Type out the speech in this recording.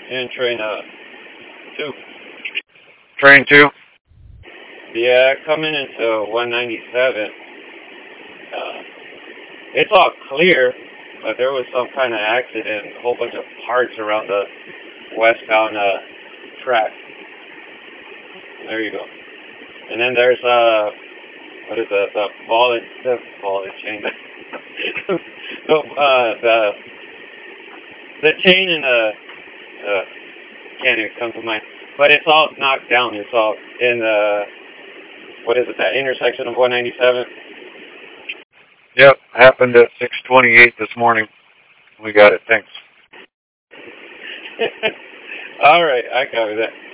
in train 2. Train 2? Yeah, coming into 197. It's all clear, but there was some kind of accident, a whole bunch of parts around the westbound track. There you go. And then there's what is it? The ball chain. The chain in the can't even come to mind. But it's all knocked down. It's all in the what is it? That intersection of 197. Yep, happened at 6:28 this morning. We got it. Thanks. All right, I cover that.